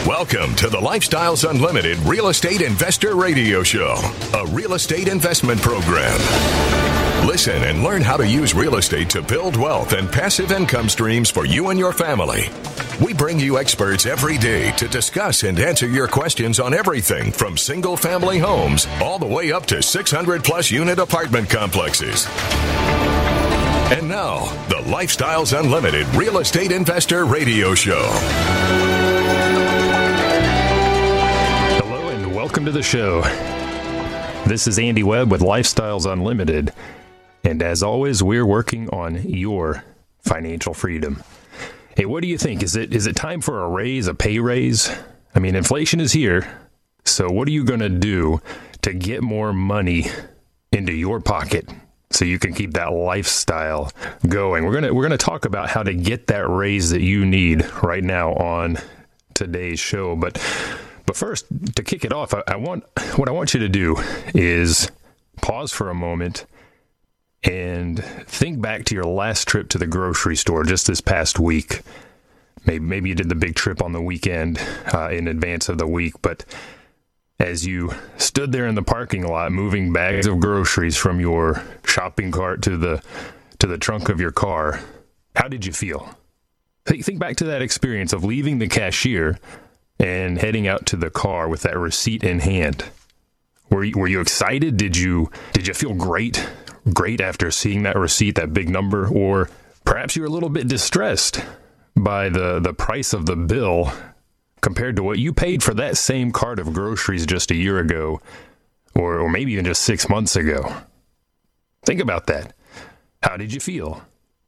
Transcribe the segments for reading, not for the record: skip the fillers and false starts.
Welcome to the Lifestyles Unlimited Real Estate Investor Radio Show, a real estate investment program. Listen and learn how to use real estate to build wealth and passive income streams for you and your family. We bring you experts every day to discuss and answer your questions on everything from single-family homes all the way up to 600-plus unit apartment complexes. And now, the Lifestyles Unlimited Real Estate Investor Radio Show. Welcome to the show. This is Andy Webb with Lifestyles Unlimited. And as always, we're working on your financial freedom. Hey, what do you think? Is it time for a raise, a pay raise? I mean, inflation is here. So what are you going to do to get more money into your pocket so you can keep that lifestyle going? We're going to talk about how to get that raise that you need right now on today's show. But first, to kick it off, what I want you to do is pause for a moment and think back to your last trip to the grocery store just this past week. Maybe you did the big trip on the weekend in advance of the week, but as you stood there in the parking lot moving bags of groceries from your shopping cart to the trunk of your car, how did you feel? Think back to that experience of leaving the cashier and heading out to the car with that receipt in hand. Were you excited? Did you feel great after seeing that receipt, that big number? Or perhaps you were a little bit distressed by the price of the bill compared to what you paid for that same cart of groceries just a year ago, or maybe even just 6 months ago. Think about that. How did you feel?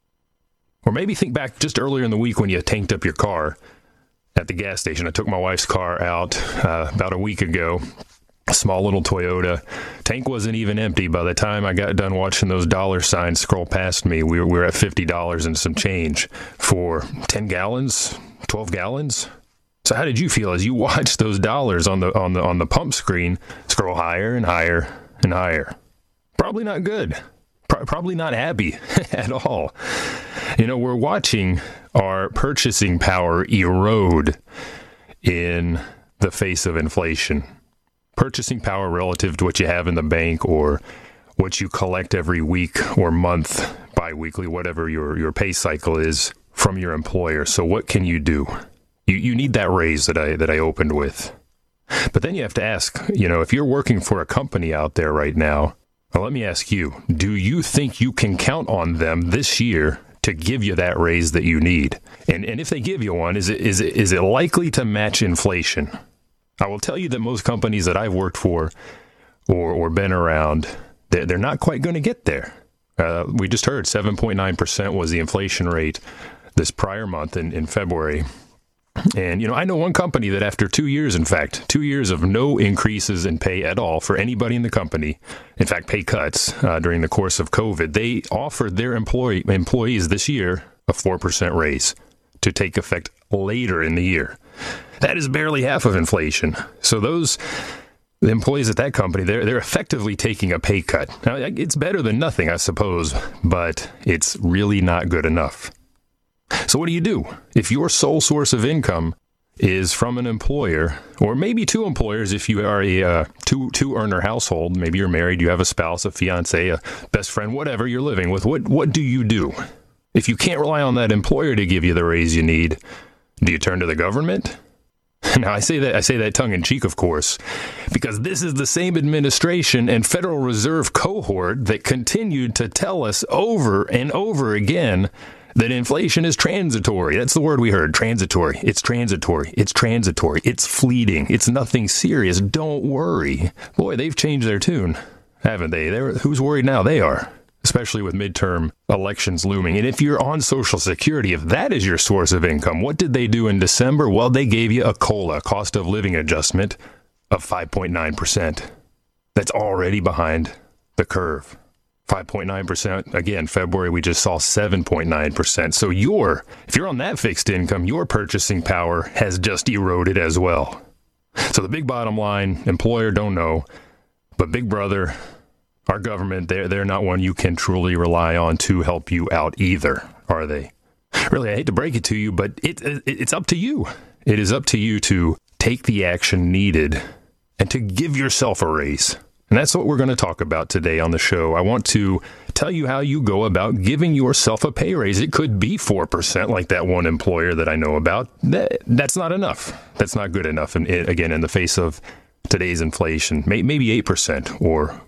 Or maybe think back just earlier in the week when you tanked up your car at the gas station. I took my wife's car out about a week ago, a small little Toyota. Tank wasn't even empty. By the time I got done watching those dollar signs scroll past me, we were at $50 and some change for 10 gallons, 12 gallons. So how did you feel as you watched those dollars on the pump screen scroll higher and higher and higher? Probably not good. Probably not happy at all. You know, we're watching our purchasing power erode in the face of inflation. Purchasing power relative to what you have in the bank or what you collect every week or month, bi-weekly, whatever your pay cycle is from your employer. So what can you do? You need that raise that I opened with. But then you have to ask, if you're working for a company out there right now, well, let me ask you, do you think you can count on them this year to give you that raise that you need? And if they give you one, is it likely to match inflation? I will tell you that most companies that I've worked for or been around, they're not quite going to get there. We just heard 7.9% was the inflation rate this prior month in February. And, I know one company that after 2 years, in fact, 2 years of no increases in pay at all for anybody in the company, in fact, pay cuts during the course of COVID, they offered their employees this year a 4% raise to take effect later in the year. That is barely half of inflation. So the employees at that company, they're effectively taking a pay cut. Now, it's better than nothing, I suppose, but it's really not good enough. So what do you do if your sole source of income is from an employer, or maybe two employers if you are a two-earner household? Maybe you're married, you have a spouse, a fiance, a best friend, whatever you're living with. What do you do? If you can't rely on that employer to give you the raise you need, do you turn to the government? Now, I say that tongue-in-cheek, of course, because this is the same administration and Federal Reserve cohort that continued to tell us over and over again that inflation is transitory. That's the word we heard, transitory. It's transitory. It's transitory. It's fleeting. It's nothing serious. Don't worry. Boy, they've changed their tune, haven't they? Who's worried now? They are, especially with midterm elections looming. And if you're on Social Security, if that is your source of income, what did they do in December? Well, they gave you a COLA, cost of living adjustment, of 5.9%. That's already behind the curve. 5.9%. Again, February, we just saw 7.9%. So if you're on that fixed income, your purchasing power has just eroded as well. So the big bottom line, employer don't know, but Big Brother, our government, they're not one you can truly rely on to help you out either, are they? Really, I hate to break it to you, but it's up to you. It is up to you to take the action needed and to give yourself a raise. And that's what we're going to talk about today on the show. I want to tell you how you go about giving yourself a pay raise. It could be 4%, like that one employer that I know about. That's not enough. That's not good enough. And again, in the face of today's inflation, maybe 8% or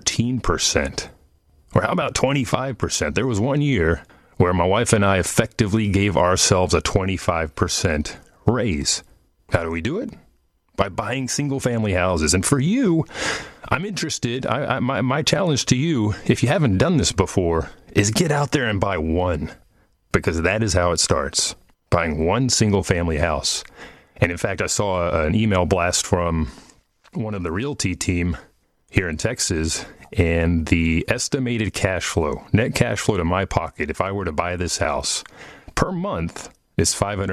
14%. Or how about 25%? There was one year where my wife and I effectively gave ourselves a 25% raise. How do we do it? By buying single-family houses. And for you, I'm interested. My challenge to you, if you haven't done this before, is get out there and buy one, because that is how it starts. Buying one single-family house. And in fact, I saw an email blast from one of the realty team here in Texas, and the estimated cash flow, net cash flow to my pocket, if I were to buy this house per month, is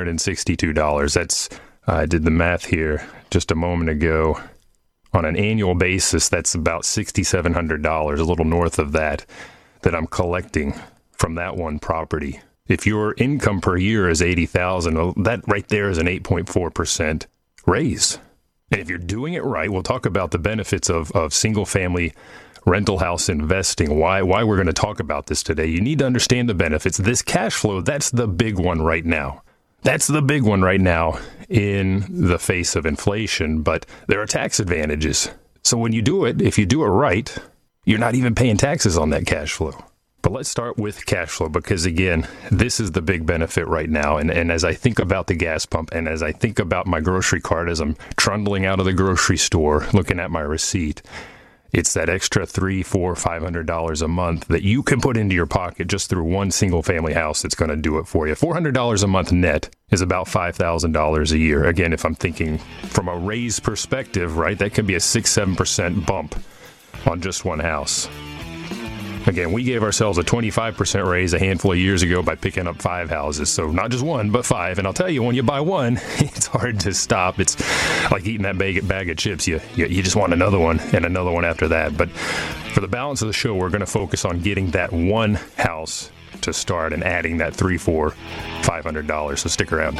$562. That's I did the math here just a moment ago. On an annual basis, that's about $6,700, a little north of that I'm collecting from that one property. If your income per year is $80,000, well, that right there is an 8.4% raise. And if you're doing it right, we'll talk about the benefits of single-family rental house investing, why we're going to talk about this today. You need to understand the benefits. This cash flow, that's the big one right now. That's the big one right now in the face of inflation, but there are tax advantages. So when you do it, if you do it right, you're not even paying taxes on that cash flow. But let's start with cash flow, because again, this is the big benefit right now. And as I think about the gas pump, and as I think about my grocery cart, as I'm trundling out of the grocery store, looking at my receipt, it's that extra $300, $400, $500 a month that you can put into your pocket just through one single family house that's going to do it for you. $400 a month net is about $5,000 a year. Again, if I'm thinking from a raise perspective, right, that could be a 6-7% bump on just one house. Again, we gave ourselves a 25% raise a handful of years ago by picking up 5 houses. So not just one, but 5. And I'll tell you, when you buy one, it's hard to stop. It's like eating that bag of chips. You just want another one and another one after that. But for the balance of the show, we're going to focus on getting that one house to start and adding that $300, $400, $500. So stick around.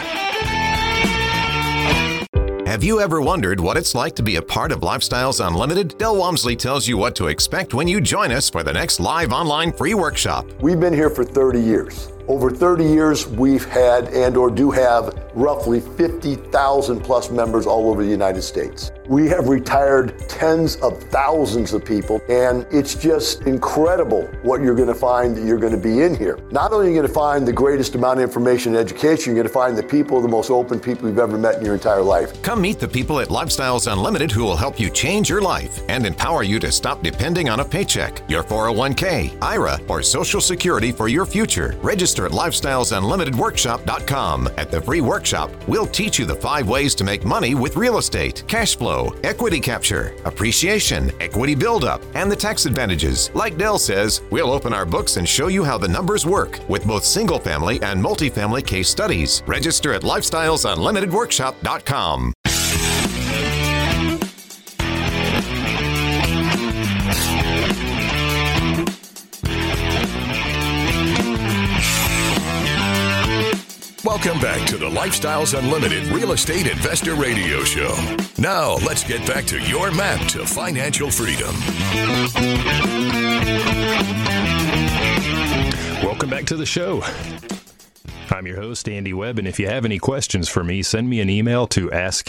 Have you ever wondered what it's like to be a part of Lifestyles Unlimited? Del Walmsley tells you what to expect when you join us for the next live online free workshop. We've been here for 30 years. Over 30 years, we've had and or do have roughly 50,000 plus members all over the United States. We have retired tens of thousands of people, and it's just incredible what you're going to find that you're going to be in here. Not only are you going to find the greatest amount of information and education, you're going to find the people, the most open people you've ever met in your entire life. Come meet the people at Lifestyles Unlimited who will help you change your life and empower you to stop depending on a paycheck, your 401k, IRA, or Social Security for your future. Register at lifestylesunlimitedworkshop.com. At the free workshop, we'll teach you the 5 ways to make money with real estate, cash flow, equity capture, appreciation, equity buildup, and the tax advantages. Like Del says, we'll open our books and show you how the numbers work with both single-family and multifamily case studies. Register at lifestylesunlimitedworkshop.com. Welcome back to the Lifestyles Unlimited Real Estate Investor Radio Show. Now, let's get back to your map to financial freedom. Welcome back to the show. I'm your host, Andy Webb, and if you have any questions for me, send me an email to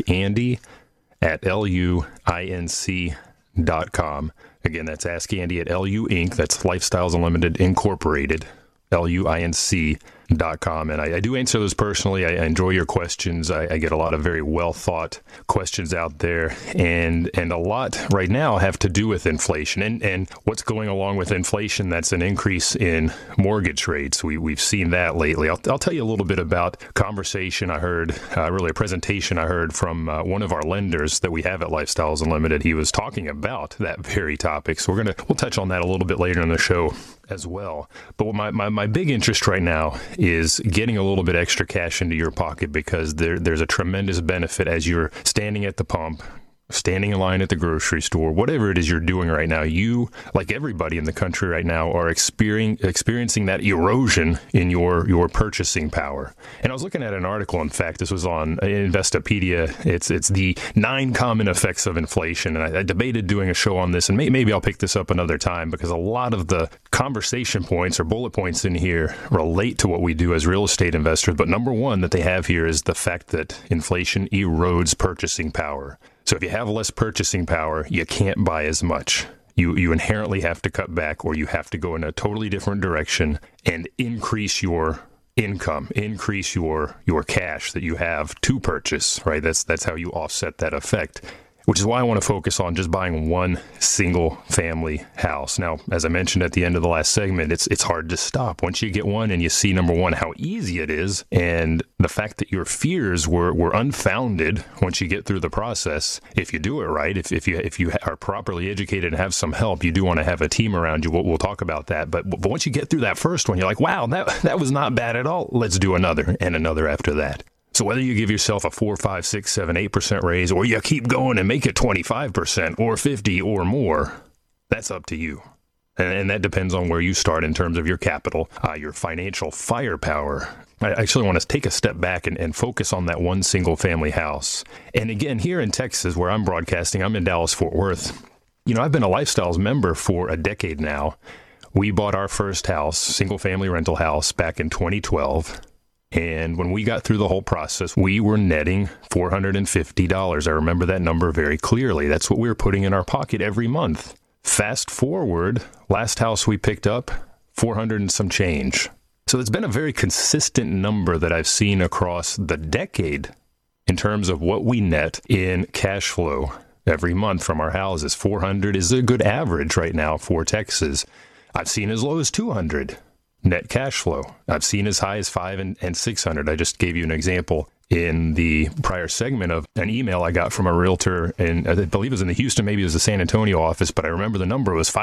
askandy@luinc.com. Again, that's askandy at LU Inc. That's Lifestyles Unlimited Incorporated, LUINC.com. And I do answer those personally. I enjoy your questions. I get a lot of very well thought questions out there, and a lot right now have to do with inflation and what's going along with inflation. That's an increase in mortgage rates. We've seen that lately. I'll tell you a little bit about conversation I heard, really a presentation I heard from one of our lenders that we have at Lifestyles Unlimited. He was talking about that very topic. So we'll touch on that a little bit later in the show as well. But my big interest right now is getting a little bit extra cash into your pocket, because there's a tremendous benefit as you're standing at the pump, standing in line at the grocery store, whatever it is you're doing right now, you, like everybody in the country right now, are experiencing that erosion in your purchasing power. And I was looking at an article, in fact, this was on Investopedia. It's the 9 common effects of inflation. And I debated doing a show on this, and maybe I'll pick this up another time, because a lot of the conversation points or bullet points in here relate to what we do as real estate investors. But number one that they have here is the fact that inflation erodes purchasing power. So if you have less purchasing power, you can't buy as much. You inherently have to cut back, or you have to go in a totally different direction and increase your income, increase your cash that you have to purchase, right? That's how you offset that effect, which is why I want to focus on just buying one single family house. Now, as I mentioned at the end of the last segment, it's hard to stop. Once you get one and you see, number one, how easy it is, and the fact that your fears were unfounded once you get through the process. If you do it right, if you are properly educated and have some help, you do want to have a team around you. We'll talk about that. But once you get through that first one, you're like, wow, that was not bad at all. Let's do another and another after that. So whether you give yourself a 4, 5, 6, 7, 8% raise, or you keep going and make it 25% or 50 or more, that's up to you. And that depends on where you start in terms of your capital, your financial firepower. I actually want to take a step back and focus on that one single family house. And again, here in Texas, where I'm broadcasting, I'm in Dallas-Fort Worth. I've been a Lifestyles member for a decade now. We bought our first house, single family rental house, back in 2012. And when we got through the whole process, we were netting $450. I remember that number very clearly. That's what we were putting in our pocket every month. Fast forward, last house we picked up, 400 and some change. So it's been a very consistent number that I've seen across the decade in terms of what we net in cash flow every month from our houses. 400 is a good average right now for Texas. I've seen as low as 200. Net cash flow. I've seen as high as 500 and 600. I just gave you an example in the prior segment of an email I got from a realtor, and I believe it was in the Houston, maybe it was the San Antonio office, but I remember the number was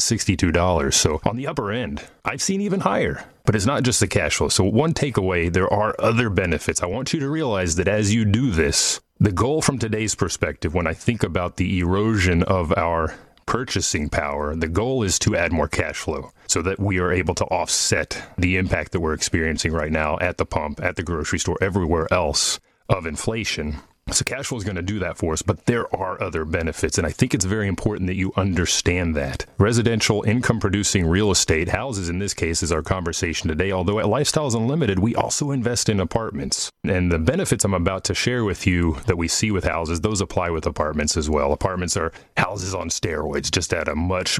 $562. So on the upper end, I've seen even higher. But it's not just the cash flow. So one takeaway, there are other benefits. I want you to realize that as you do this, the goal from today's perspective, when I think about the erosion of our purchasing power, the goal is to add more cash flow so that we are able to offset the impact that we're experiencing right now at the pump, at the grocery store, everywhere else of inflation. So cash flow is going to do that for us, but there are other benefits, and I think it's very important that you understand that. Residential income-producing real estate, houses in this case is our conversation today, although at Lifestyles Unlimited, we also invest in apartments. And the benefits I'm about to share with you that we see with houses, those apply with apartments as well. Apartments are houses on steroids, just at a much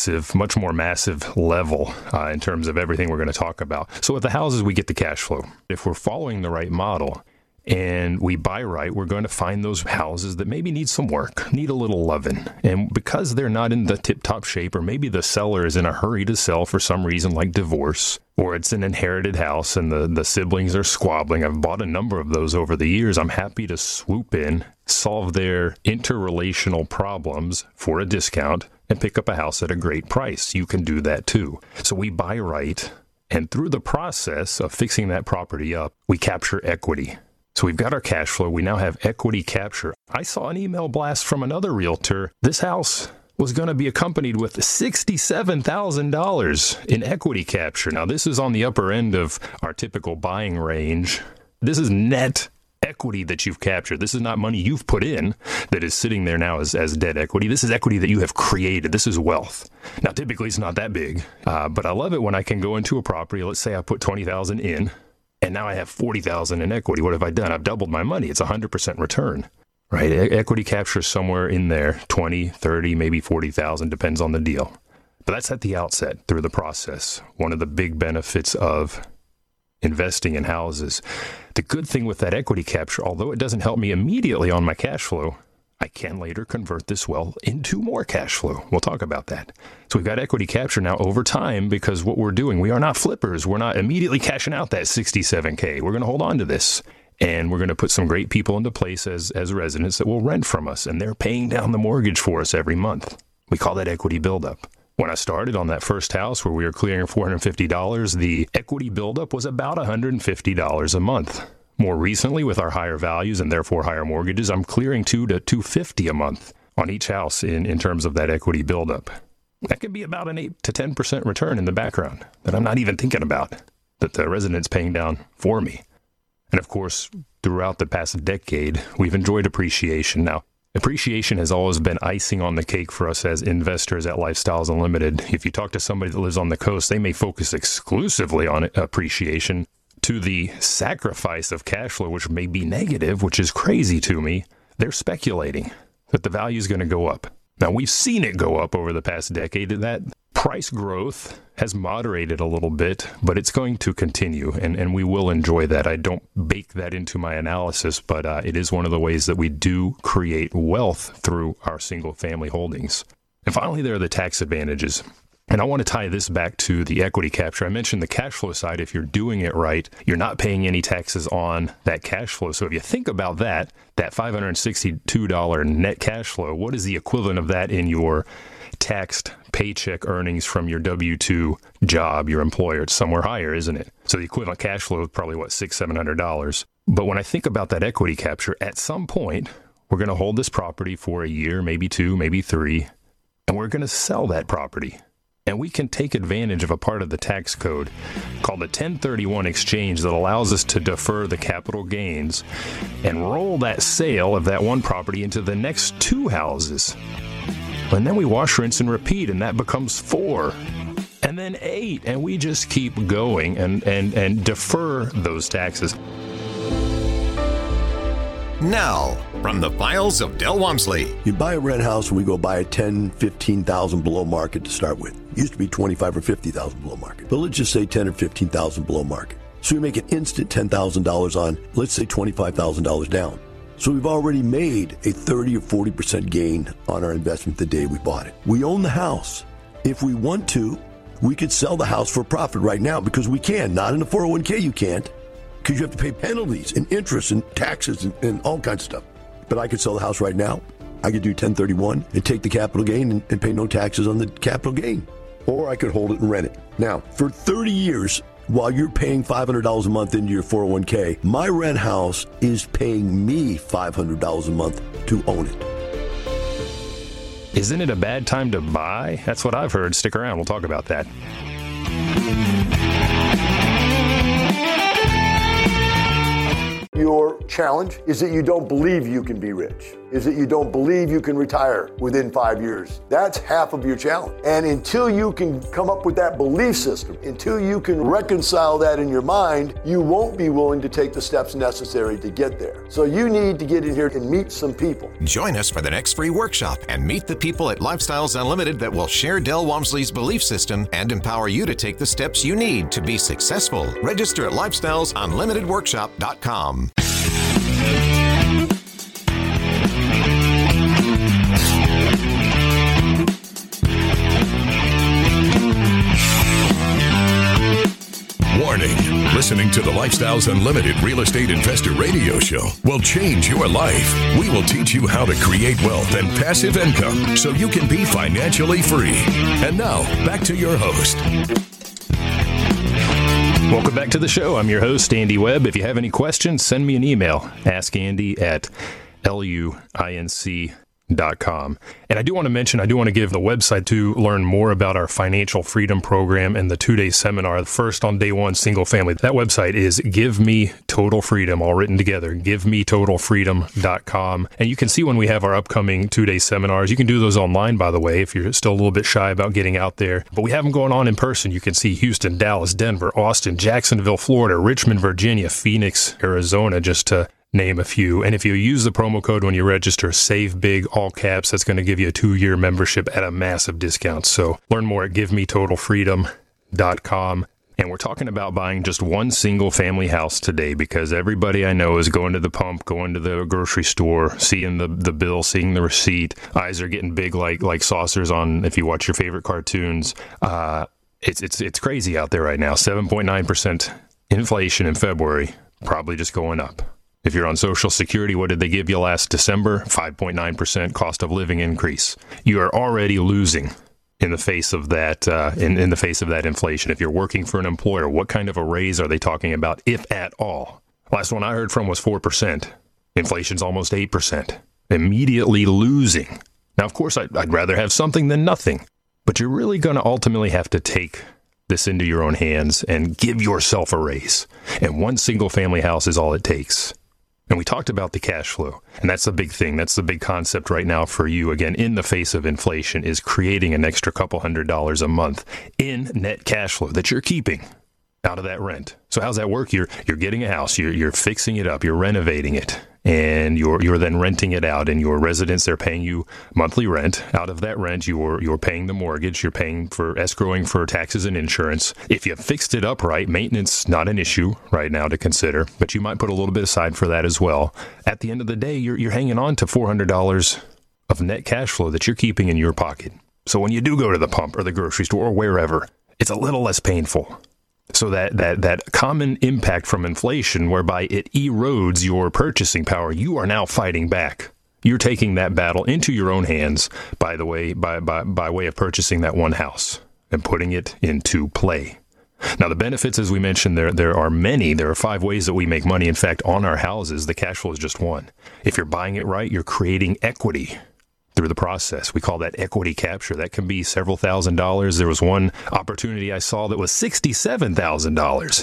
more massive level in terms of everything we're going to talk about. So with the houses, we get the cash flow. If we're following the right model, and we buy right, we're going to find those houses that maybe need some work, need a little loving. And because they're not in the tip-top shape, or maybe the seller is in a hurry to sell for some reason like divorce, or it's an inherited house and the siblings are squabbling. I've bought a number of those over the years. I'm happy to swoop in, solve their interrelational problems for a discount, and pick up a house at a great price. You can do that too. So we buy right, and through the process of fixing that property up, we capture equity. So we've got our cash flow. We now have equity capture. I saw an email blast from another realtor. This house was going to be accompanied with $67,000 in equity capture. Now, this is on the upper end of our typical buying range. This is net equity that you've captured. This is not money you've put in that is sitting there now as debt equity. This is equity that you have created. This is wealth. Now, typically, it's not that big, but I love it when I can go into a property. Let's say I put $20,000 in. And now I have $40,000 in equity. What have I done? I've doubled my money. It's 100% return, right? Equity capture is somewhere in there, 20, 30, maybe 40,000, depends on the deal. But that's at the outset through the process. One of the big benefits of investing in houses. The good thing with that equity capture, although it doesn't help me immediately on my cash flow, I can later convert this wealth into more cash flow. We'll talk about that. So we've got equity capture now over time, because what we're doing, we are not flippers. We're not immediately cashing out that $67K. We're going to hold on to this, and we're going to put some great people into place as residents that will rent from us, and they're paying down the mortgage for us every month. We call that equity buildup. When I started on that first house where we were clearing $450, the equity buildup was about $150 a month. More recently, with our higher values and therefore higher mortgages, I'm clearing $200 to $250 a month on each house in terms of that equity buildup. That could be about an 8 to 10% return in the background that I'm not even thinking about, that the resident's paying down for me. And of course, throughout the past decade, we've enjoyed appreciation. Now, appreciation has always been icing on the cake for us as investors at Lifestyles Unlimited. If you talk to somebody that lives on the coast, they may focus exclusively on appreciation to the sacrifice of cash flow, which may be negative, which is crazy to me. They're speculating that the value is going to go up. Now, we've seen it go up over the past decade. That price growth has moderated a little bit, but it's going to continue, and we will enjoy that. I don't bake that into my analysis, but it is one of the ways that we do create wealth through our single-family holdings. And finally, there are the tax advantages. And I want to tie this back to the equity capture. I mentioned the cash flow side. If you're doing it right, you're not paying any taxes on that cash flow. So if you think about that $562 net cash flow, what is the equivalent of that in your taxed paycheck earnings from your W-2 job, your employer? It's somewhere higher, isn't it? So the equivalent cash flow is probably, $600-700. But when I think about that equity capture, at some point, we're going to hold this property for a year, maybe 2, maybe 3, and we're going to sell that property. And we can take advantage of a part of the tax code called the 1031 exchange that allows us to defer the capital gains and roll that sale of that one property into the next 2 houses. And then we wash, rinse, and repeat, and that becomes 4. And then 8, and we just keep going and defer those taxes. Now, from the files of Del Walmsley. You buy a rent house and we go buy a 10, 15,000 below market to start with. It used to be 25 or 50,000 below market. But let's just say 10 or 15,000 below market. So we make an instant $10,000 on, let's say $25,000 down. So we've already made a 30 or 40% gain on our investment the day we bought it. We own the house. If we want to, we could sell the house for a profit right now because we can. Not in a 401k, you can't. Because you have to pay penalties and interest and taxes and all kinds of stuff. But I could sell the house right now. I could do 1031 and take the capital gain and pay no taxes on the capital gain. Or I could hold it and rent it. Now, for 30 years, while you're paying $500 a month into your 401k, my rent house is paying me $500 a month to own it. Isn't it a bad time to buy? That's what I've heard. Stick around. We'll talk about that. Your challenge is that you don't believe you can be rich, is that you don't believe you can retire within 5 years. That's half of your challenge. And until you can come up with that belief system, until you can reconcile that in your mind, you won't be willing to take the steps necessary to get there. So you need to get in here and meet some people. Join us for the next free workshop and meet the people at Lifestyles Unlimited that will share Del Walmsley's belief system and empower you to take the steps you need to be successful. Register at lifestylesunlimitedworkshop.com. Warning, listening to the Lifestyles Unlimited Real Estate Investor Radio Show will change your life. We will teach you how to create wealth and passive income so you can be financially free. And now, back to your host. Welcome back to the show. I'm your host, Andy Webb. If you have any questions, send me an email. AskAndy@luinc.com. And I do want to give the website to learn more about our financial freedom program and the 2-day seminar. The first on day 1, single family. That website is Give Me Total Freedom, all written together, givemetotalfreedom.com. And you can see when we have our upcoming 2-day seminars. You can do those online, by the way, if you're still a little bit shy about getting out there. But we have them going on in person. You can see Houston, Dallas, Denver, Austin, Jacksonville, Florida, Richmond, Virginia, Phoenix, Arizona, just to name a few. And if you use the promo code when you register, Save Big, all caps, that's going to give you a 2-year membership at a massive discount. So learn more at givemetotalfreedom.com. And we're talking about buying just one single family house today because everybody I know is going to the pump, going to the grocery store, seeing the bill, seeing the receipt. Eyes are getting big like saucers on, if you watch your favorite cartoons. It's crazy out there right now. 7.9% inflation in February, probably just going up. If you're on Social Security, what did they give you last December? 5.9% cost of living increase. You are already losing in the face of that. In the face of that inflation. If you're working for an employer, what kind of a raise are they talking about, if at all? Last one I heard from was 4%. Inflation's almost 8%. Immediately losing. Now, of course, I'd rather have something than nothing. But you're really going to ultimately have to take this into your own hands and give yourself a raise. And one single-family house is all it takes. And we talked about the cash flow. And that's the big thing. That's the big concept right now for you, again, in the face of inflation, is creating an extra couple $100 a month in net cash flow that you're keeping out of that rent. So how's that work? You're getting a house, you're fixing it up, you're renovating it, and you're then renting it out, and your residents, they're paying you monthly rent. Out of that rent, you're paying the mortgage, you're paying for escrowing for taxes and insurance. If you fixed it up right, maintenance, not an issue right now to consider, but you might put a little bit aside for that as well. At the end of the day, you're hanging on to $400 of net cash flow that you're keeping in your pocket. So when you do go to the pump or the grocery store or wherever, it's a little less painful. So that common impact from inflation, whereby it erodes your purchasing power, you are now fighting back. You're taking that battle into your own hands, by the way, by way of purchasing that one house and putting it into play. Now, the benefits, as we mentioned, there are many. There are 5 ways that we make money. In fact, on our houses, the cash flow is just one. If you're buying it right, you're creating equity through the process. We call that equity capture. That can be several $1,000s. There was one opportunity I saw that was $67,000.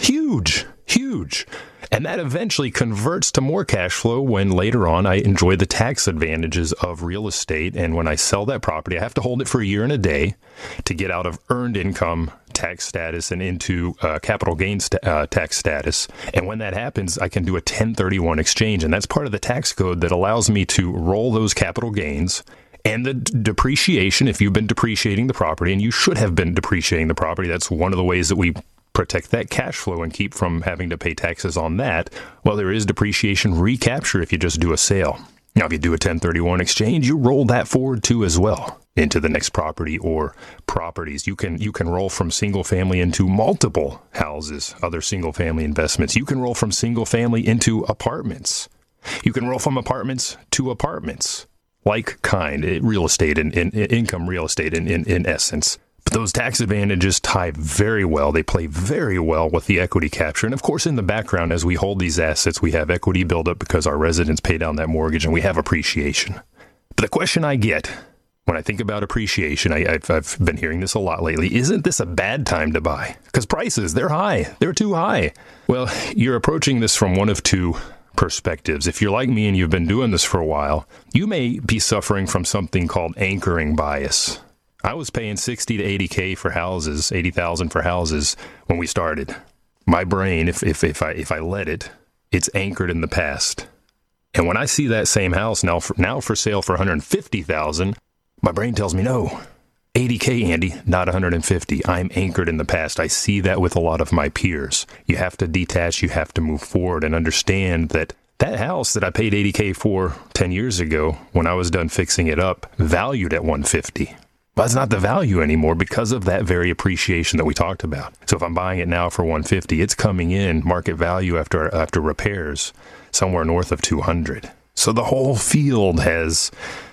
Huge. And that eventually converts to more cash flow when later on I enjoy the tax advantages of real estate. And when I sell that property, I have to hold it for a year and a day to get out of earned income tax status and into capital gains tax status. And when that happens, I can do a 1031 exchange. And that's part of the tax code that allows me to roll those capital gains and the depreciation. If you've been depreciating the property, and you should have been depreciating the property, that's one of the ways that we protect that cash flow and keep from having to pay taxes on that. Well, there is depreciation recapture if you just do a sale. Now, if you do a 1031 exchange, you roll that forward too as well into the next property or properties. You can roll from single family into multiple houses, other single family investments. You can roll from single family into apartments. You can roll from apartments to apartments. Like kind, real estate and income real estate in essence. But those tax advantages tie very well. They play very well with the equity capture. And of course, in the background, as we hold these assets, we have equity buildup because our residents pay down that mortgage and we have appreciation. But the question I get when I think about appreciation, I've been hearing this a lot lately, isn't this a bad time to buy? Because prices, they're high. They're too high. Well, you're approaching this from one of two perspectives. If you're like me and you've been doing this for a while, you may be suffering from something called anchoring bias. I was paying $60,000 to $80,000 for houses, $80,000 for houses when we started. My brain, if I let it, it's anchored in the past. And when I see that same house now for sale for $150,000, my brain tells me no. $80,000, Andy, not $150,000. I'm anchored in the past. I see that with a lot of my peers. You have to detach, you have to move forward and understand that house that I paid $80,000 for 10 years ago, when I was done fixing it up, valued at $150,000. But it's not the value anymore because of that very appreciation that we talked about. So if I'm buying it now for $150,000, it's coming in market value after repairs somewhere north of $200,000. So the whole field has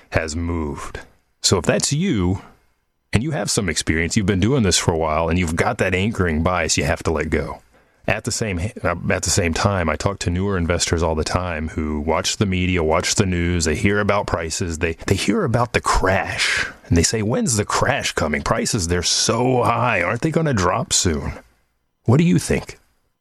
moved. So if that's you, and you have some experience, you've been doing this for a while, and you've got that anchoring bias, you have to let go. At the same time, I talk to newer investors all the time who watch the media, watch the news, they hear about prices, they hear about the crash, and they say, when's the crash coming? Prices, they're so high. Aren't they going to drop soon? What do you think?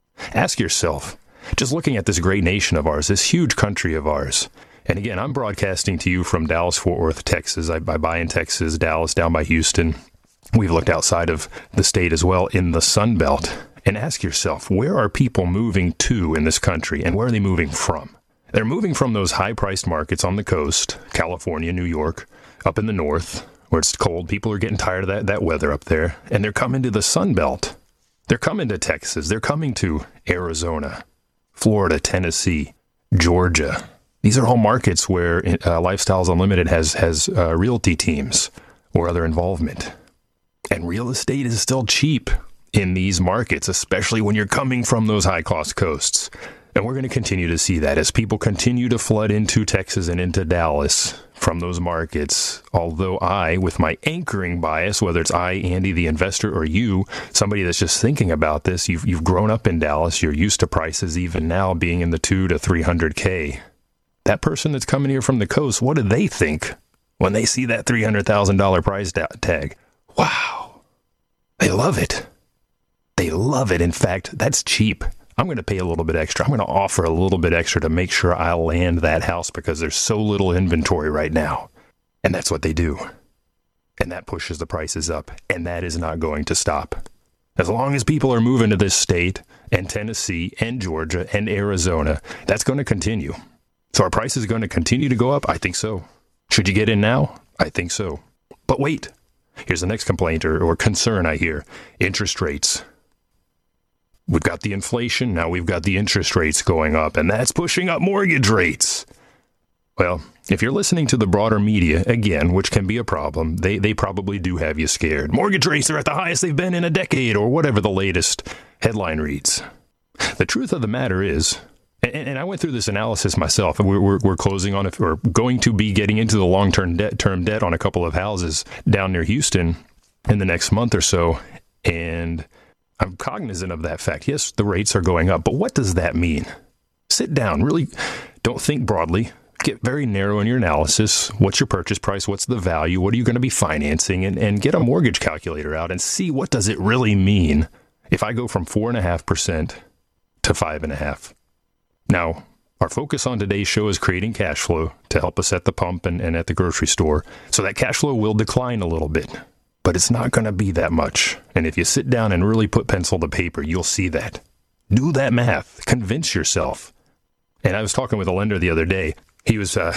Ask yourself, just looking at this great nation of ours, this huge country of ours, and again, I'm broadcasting to you from Dallas-Fort Worth, Texas. I buy in Texas, Dallas, down by Houston. We've looked outside of the state as well in the Sun Belt. And ask yourself, where are people moving to in this country, and where are they moving from? They're moving from those high-priced markets on the coast, California, New York, up in the north, where it's cold. People are getting tired of that weather up there, and they're coming to the Sun Belt. They're coming to Texas. They're coming to Arizona, Florida, Tennessee, Georgia. These are all markets where Lifestyles Unlimited has realty teams or other involvement. And real estate is still cheap in these markets, especially when you're coming from those high-cost coasts. And we're going to continue to see that as people continue to flood into Texas and into Dallas from those markets, although I, with my anchoring bias, whether it's I, Andy, the investor, or you, somebody that's just thinking about this, you've grown up in Dallas, you're used to prices even now being in the 200 to 300K. That person that's coming here from the coast, what do they think when they see that $300,000 price tag? Wow. They love it. They love it. In fact, that's cheap. I'm going to pay a little bit extra. I'm going to offer a little bit extra to make sure I land that house because there's so little inventory right now. And that's what they do. And that pushes the prices up. And that is not going to stop. As long as people are moving to this state and Tennessee and Georgia and Arizona, that's going to continue. So are prices going to continue to go up? I think so. Should you get in now? I think so. But wait. Here's the next complaint or concern I hear. Interest rates. We've got the inflation, now we've got the interest rates going up, and that's pushing up mortgage rates. Well, if you're listening to the broader media, again, which can be a problem, they probably do have you scared. Mortgage rates are at the highest they've been in a decade, or whatever the latest headline reads. The truth of the matter is, and I went through this analysis myself, and we're closing on it, or going to be getting into the long-term debt on a couple of houses down near Houston in the next month or so, and I'm cognizant of that fact. Yes, the rates are going up, but what does that mean? Sit down, really don't think broadly. Get very narrow in your analysis. What's your purchase price? What's the value? What are you going to be financing? And get a mortgage calculator out and see what does it really mean if I go from 4.5% to 5.5%. Now, our focus on today's show is creating cash flow to help us at the pump and at the grocery store. So that cash flow will decline a little bit. But it's not going to be that much. And if you sit down and really put pencil to paper, you'll see that. Do that math. Convince yourself. And I was talking with a lender the other day. He was at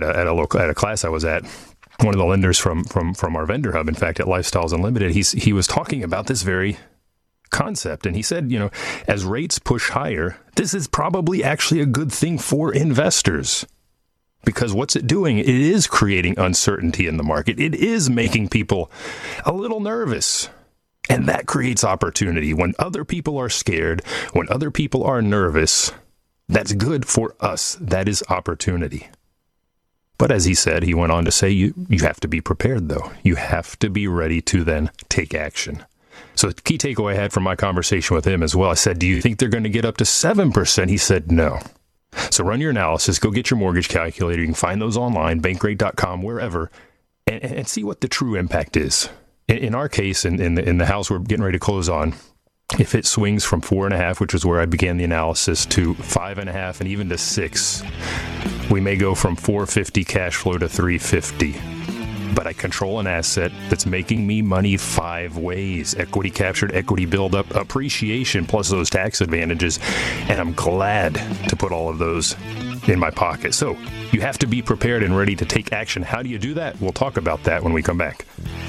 a class I was at. One of the lenders from our vendor hub, in fact, at Lifestyles Unlimited. He was talking about this very concept. And he said, as rates push higher, this is probably actually a good thing for investors. Because what's it doing? It is creating uncertainty in the market. It is making people a little nervous. And that creates opportunity. When other people are scared, when other people are nervous, that's good for us. That is opportunity. But as he said, he went on to say, you have to be prepared, though. You have to be ready to then take action. So the key takeaway I had from my conversation with him as well, I said, do you think they're going to get up to 7%? He said, no. So run your analysis, go get your mortgage calculator. You can find those online, bankrate.com, wherever, and see what the true impact is. In our case, in the house we're getting ready to close on, if it swings from 4.5, which is where I began the analysis, to 5.5 and even to 6, we may go from 450 cash flow to 350. But I control an asset that's making me money 5 ways. Equity captured, equity buildup, appreciation, plus those tax advantages. And I'm glad to put all of those in my pocket. So you have to be prepared and ready to take action. How do you do that? We'll talk about that when we come back.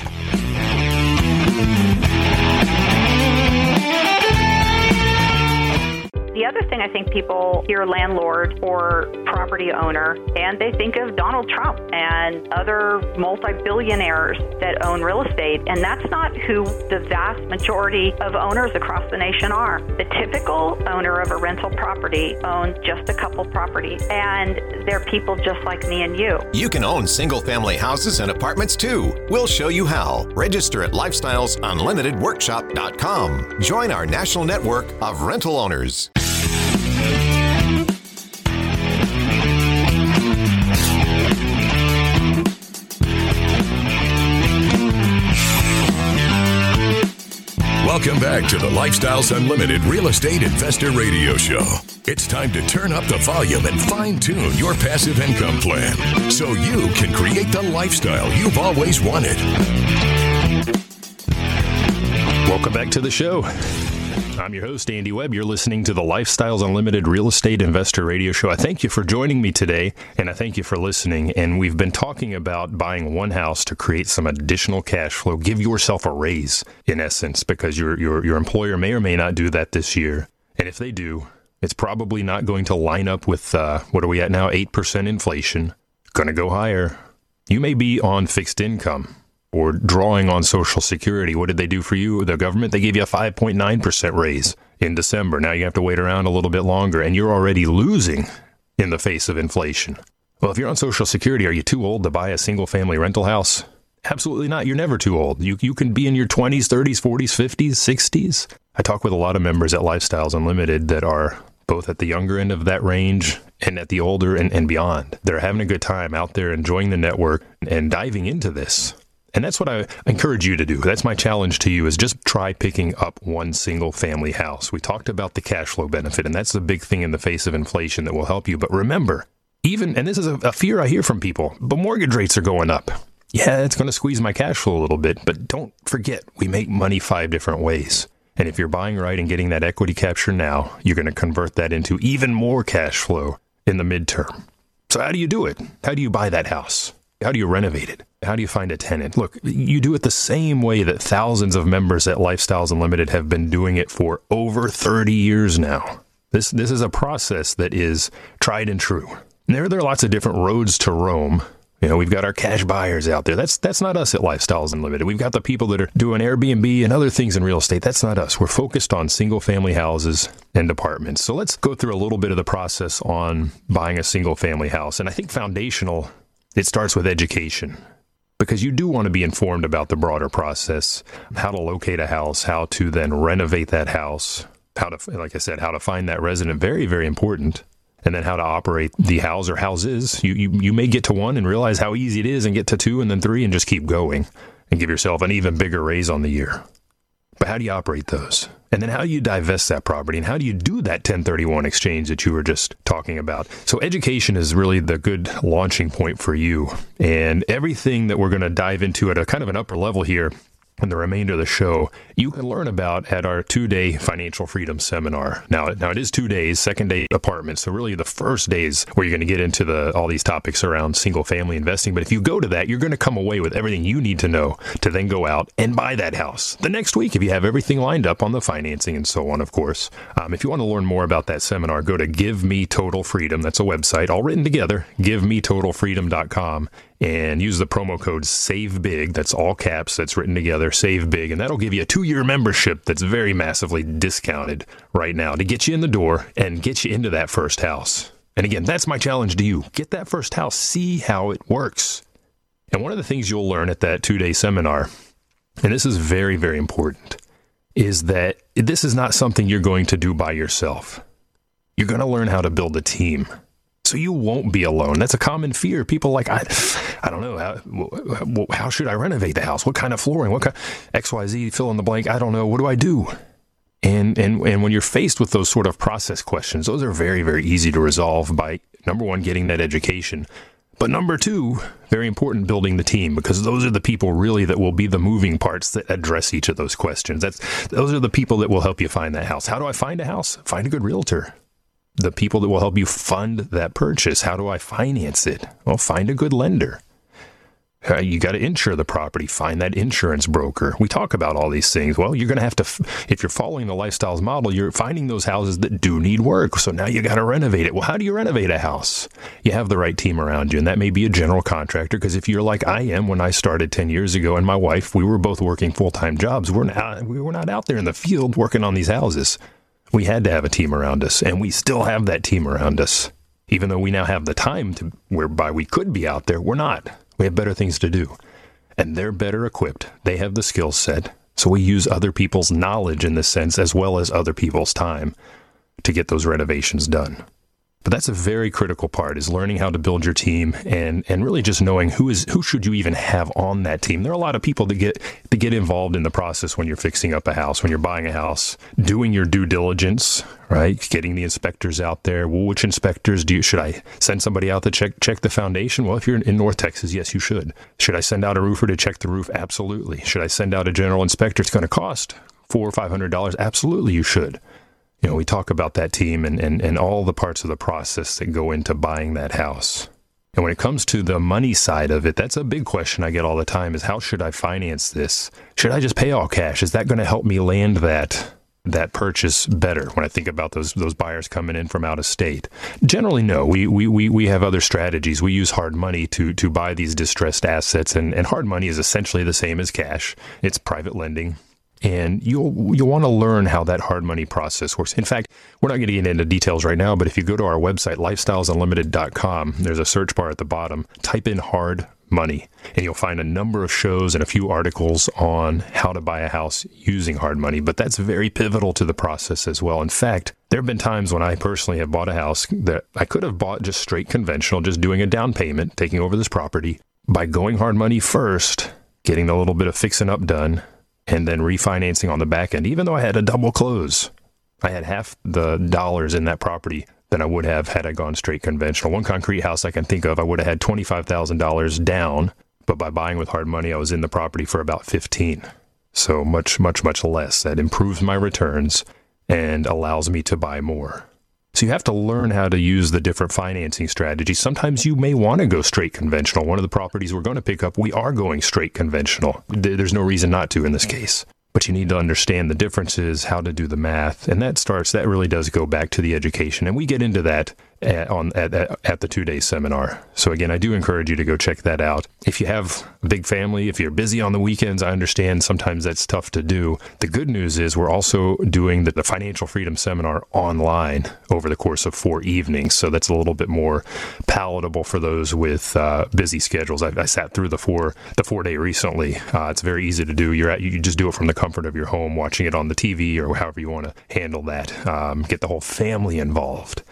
The other thing, I think people hear landlord or property owner, and they think of Donald Trump and other multi-billionaires that own real estate, and that's not who the vast majority of owners across the nation are. The typical owner of a rental property owns just a couple properties, and they're people just like me and you. You can own single-family houses and apartments too. We'll show you how. Register at lifestylesunlimitedworkshop.com. Join our national network of rental owners. Welcome back to the Lifestyles Unlimited Real Estate Investor Radio Show. It's time to turn up the volume and fine-tune your passive income plan so you can create the lifestyle you've always wanted. Welcome back to the show. I'm your host, Andy Webb. You're listening to the Lifestyles Unlimited Real Estate Investor Radio Show. I thank you for joining me today, and I thank you for listening. And we've been talking about buying one house to create some additional cash flow. Give yourself a raise, in essence, because your employer may or may not do that this year. And if they do, it's probably not going to line up with, what are we at now, 8% inflation. Going to go higher. You may be on fixed income or drawing on Social Security. What did they do for you? The government, they gave you a 5.9% raise in December. Now you have to wait around a little bit longer, and you're already losing in the face of inflation. Well, if you're on Social Security, are you too old to buy a single-family rental house? Absolutely not. You're never too old. You can be in your 20s, 30s, 40s, 50s, 60s. I talk with a lot of members at Lifestyles Unlimited that are both at the younger end of that range and at the older and beyond. They're having a good time out there enjoying the network and diving into this. And that's what I encourage you to do. That's my challenge to you, is just try picking up one single family house. We talked about the cash flow benefit, and that's the big thing in the face of inflation that will help you. But remember, and this is a fear I hear from people, but mortgage rates are going up. Yeah, it's going to squeeze my cash flow a little bit, but don't forget, we make money 5 different ways. And if you're buying right and getting that equity capture now, you're going to convert that into even more cash flow in the midterm. So how do you do it? How do you buy that house? How do you renovate it? How do you find a tenant? Look, you do it the same way that thousands of members at Lifestyles Unlimited have been doing it for over 30 years now. This is a process that is tried and true. And there are lots of different roads to Rome. You know, we've got our cash buyers out there. That's not us at Lifestyles Unlimited. We've got the people that are doing Airbnb and other things in real estate. That's not us. We're focused on single-family houses and apartments. So let's go through a little bit of the process on buying a single-family house. And I think foundational, it starts with education, because you do want to be informed about the broader process, how to locate a house, how to then renovate that house, how to, like I said, how to find that resident. Very, very important. And then how to operate the house or houses. You may get to 1 and realize how easy it is, and get to 2 and then 3 and just keep going and give yourself an even bigger raise on the year. But how do you operate those? And then how do you divest that property? And how do you do that 1031 exchange that you were just talking about? So education is really the good launching point for you. And everything that we're going to dive into at a kind of an upper level here in the remainder of the show, you can learn about at our 2-day financial freedom seminar. Now it is 2 days, second day apartment. So really the first days where you're going to get into all these topics around single family investing. But if you go to that, you're going to come away with everything you need to know to then go out and buy that house. The next week, if you have everything lined up on the financing and so on, of course. If you want to learn more about that seminar, go to Give Me Total Freedom. That's a website all written together, GiveMeTotalFreedom.com. And use the promo code SAVEBIG. That's all caps. That's written together, SAVEBIG. And that'll give you a 2-year membership that's very massively discounted right now to get you in the door and get you into that first house. And again, that's my challenge to you. Get that first house. See how it works. And one of the things you'll learn at that 2-day seminar, and this is very, very important, is that this is not something you're going to do by yourself. You're going to learn how to build a team. So you won't be alone. That's a common fear. People are like, I don't know, how should I renovate the house? What kind of flooring? What kind XYZ, fill in the blank? I don't know. What do I do? And when you're faced with those sort of process questions, those are very, very easy to resolve by, number 1, getting that education. But number 2, very important, building the team, because those are the people really that will be the moving parts that address each of those questions. Those are the people that will help you find that house. How do I find a house? Find a good realtor. The people that will help you fund that purchase. How do I finance it? Well, find a good lender. You got to insure the property. Find that insurance broker. We talk about all these things. Well, you're going to have to, if you're following the Lifestyles model, you're finding those houses that do need work. So now you got to renovate it. Well, how do you renovate a house? You have the right team around you, and that may be a general contractor, because if you're like I am when I started 10 years ago, and my wife, we were both working full-time jobs. We were not out there in the field working on these houses. We had to have a team around us, and we still have that team around us. Even though we now have the time to whereby we could be out there, we're not. We have better things to do. And they're better equipped. They have the skill set. So we use other people's knowledge in this sense, as well as other people's time, to get those renovations done. But that's a very critical part, is learning how to build your team and really just knowing who should you even have on that team. There are a lot of people that get involved in the process when you're fixing up a house, when you're buying a house, doing your due diligence, right? Getting the inspectors out there. Well, which inspectors should I send somebody out to check the foundation? Well, if you're in North Texas, yes, you should. Should I send out a roofer to check the roof? Absolutely. Should I send out a general inspector? It's going to cost $400 or $500. Absolutely, you should. You know, we talk about that team and all the parts of the process that go into buying that house. And when it comes to the money side of it, that's a big question I get all the time, is how should I finance this? Should I just pay all cash? Is that going to help me land that purchase better when I think about those buyers coming in from out of state? Generally, no. We have other strategies. We use hard money to buy these distressed assets, and hard money is essentially the same as cash. It's private lending. And you'll want to learn how that hard money process works. In fact, we're not going to get into details right now, but if you go to our website, lifestylesunlimited.com, there's a search bar at the bottom. Type in hard money, and you'll find a number of shows and a few articles on how to buy a house using hard money. But that's very pivotal to the process as well. In fact, there have been times when I personally have bought a house that I could have bought just straight conventional, just doing a down payment, taking over this property, by going hard money first, getting a little bit of fixing up done, and then refinancing on the back end. Even though I had a double close, I had half the dollars in that property than I would have had I gone straight conventional. One concrete house I can think of, I would have had $25,000 down, but by buying with hard money, I was in the property for about 15. So much less. That improves my returns and allows me to buy more. So you have to learn how to use the different financing strategies. Sometimes you may want to go straight conventional. One of the properties we're going to pick up, we are going straight conventional. There's no reason not to in this case. But you need to understand the differences, how to do the math, and that really does go back to the education. And we get into that at the 2-day seminar. So again, I do encourage you to go check that out. If you have a big family, if you're busy on the weekends, I understand sometimes that's tough to do. The good news is we're also doing the Financial Freedom Seminar online over the course of 4 evenings. So that's a little bit more palatable for those with busy schedules. I sat through the 4-day recently. It's very easy to do. You just do it from the comfort of your home, watching it on the TV or however you want to handle that. Get the whole family involved.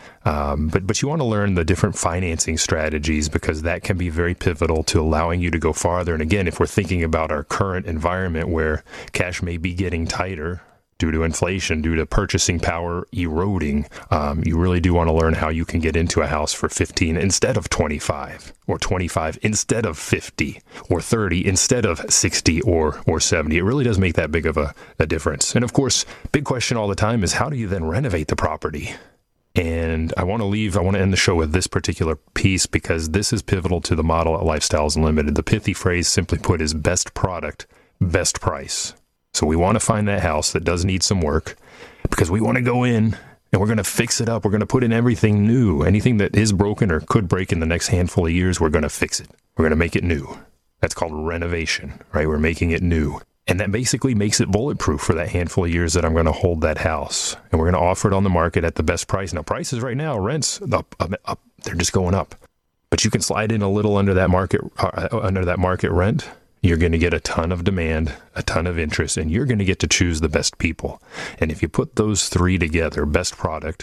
But you want to learn the different financing strategies because that can be very pivotal to allowing you to go farther. And again, if we're thinking about our current environment where cash may be getting tighter due to inflation, due to purchasing power eroding, you really do want to learn how you can get into a house for 15 instead of 25, or 25 instead of 50, or 30 instead of 60 or 70. It really does make that big of a difference. And of course, big question all the time is how do you then renovate the property? And I want to end the show with this particular piece because this is pivotal to the model at Lifestyles Unlimited. The pithy phrase, simply put, is best product, best price. So we want to find that house that does need some work because we want to go in and we're going to fix it up. We're going to put in everything new. Anything that is broken or could break in the next handful of years, we're going to fix it. We're going to make it new. That's called renovation, right? We're making it new. And that basically makes it bulletproof for that handful of years that I'm going to hold that house. And we're going to offer it on the market at the best price. Now, prices right now, rents up, they're just going up. But you can slide in a little under that market rent. You're going to get a ton of demand, a ton of interest, and you're going to get to choose the best people. And if you put those three together, best product,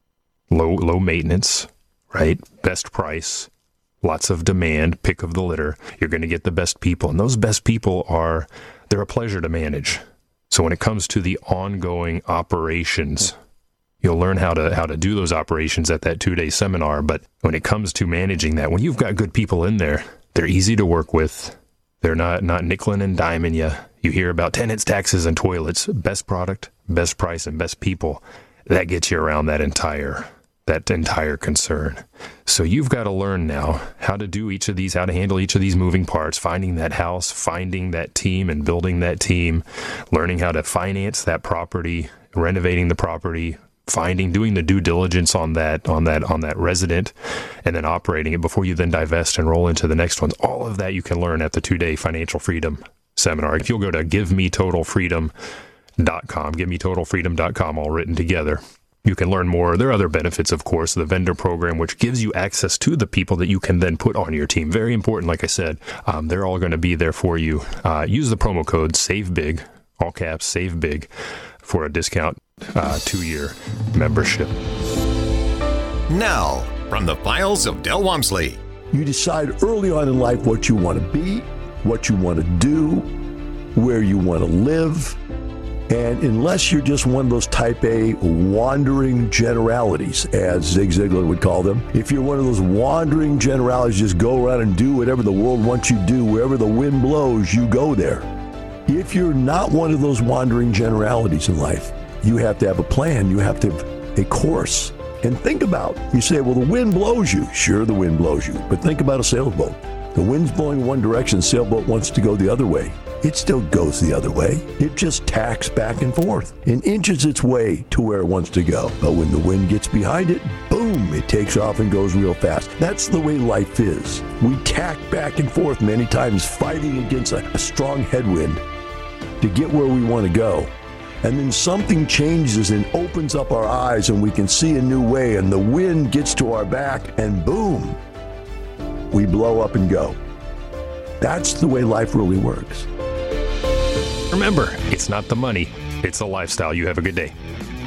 low maintenance, right? Best price, lots of demand, pick of the litter, you're going to get the best people. And those best people they're a pleasure to manage. So when it comes to the ongoing operations, you'll learn how to do those operations at that 2-day seminar. But when it comes to managing that, when you've got good people in there, they're easy to work with. They're not nickeling and diming you. You hear about tenants, taxes, and toilets. Best product, best price, and best people. That gets you around that entire concern. So you've got to learn now how to do each of these, how to handle each of these moving parts, finding that house, finding that team and building that team, learning how to finance that property, renovating the property, doing the due diligence on that resident, and then operating it before you then divest and roll into the next ones. All of that you can learn at the 2-day Financial Freedom Seminar. If you'll go to givemetotalfreedom.com, givemetotalfreedom.com, all written together, you can learn more. There are other benefits, of course, the vendor program, which gives you access to the people that you can then put on your team. Very important, like I said, they're all going to be there for you. Use the promo code SAVEBIG, all caps, SAVEBIG, for a discount 2-year membership. Now, from the files of Del Walmsley. You decide early on in life what you want to be, what you want to do, where you want to live. And unless you're just one of those type A wandering generalities, as Zig Ziglar would call them, if you're one of those wandering generalities, just go around and do whatever the world wants you to do, wherever the wind blows, you go there. If you're not one of those wandering generalities in life, you have to have a plan. You have to have a course. And think about, you say, well, the wind blows you. Sure, the wind blows you. But think about a sailboat. The wind's blowing one direction, the sailboat wants to go the other way. It still goes the other way. It just tacks back and forth and inches its way to where it wants to go. But when the wind gets behind it, boom, it takes off and goes real fast. That's the way life is. We tack back and forth many times, fighting against a strong headwind to get where we want to go. And then something changes and opens up our eyes and we can see a new way and the wind gets to our back and boom, we blow up and go. That's the way life really works. Remember, it's not the money, it's the lifestyle. You have a good day.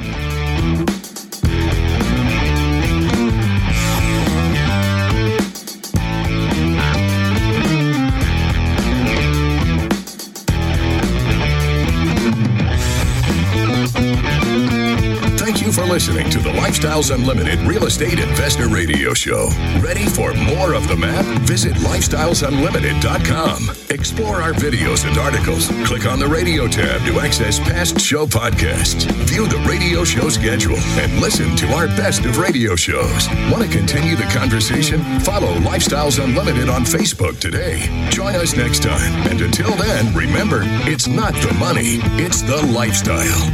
Thank you for listening to the Lifestyles Unlimited Real Estate Investor Radio Show. Ready for more of the map? Visit lifestylesunlimited.com. Explore our videos and articles. Click on the radio tab to access past show podcasts. View the radio show schedule and listen to our best of radio shows. Want to continue the conversation? Follow Lifestyles Unlimited on Facebook today. Join us next time. And until then, remember, it's not the money, it's the lifestyle.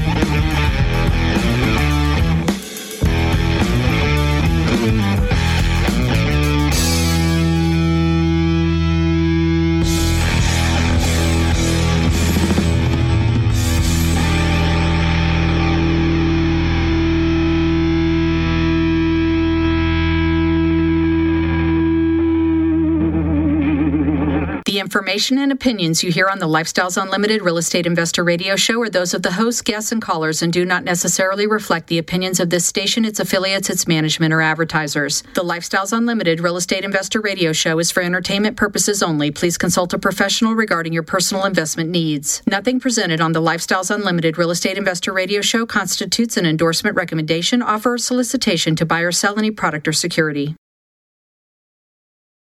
The information and opinions you hear on the Lifestyles Unlimited Real Estate Investor Radio Show are those of the hosts, guests, and callers and do not necessarily reflect the opinions of this station, its affiliates, its management, or advertisers. The Lifestyles Unlimited Real Estate Investor Radio Show is for entertainment purposes only. Please consult a professional regarding your personal investment needs. Nothing presented on the Lifestyles Unlimited Real Estate Investor Radio Show constitutes an endorsement, recommendation, offer, or solicitation to buy or sell any product or security.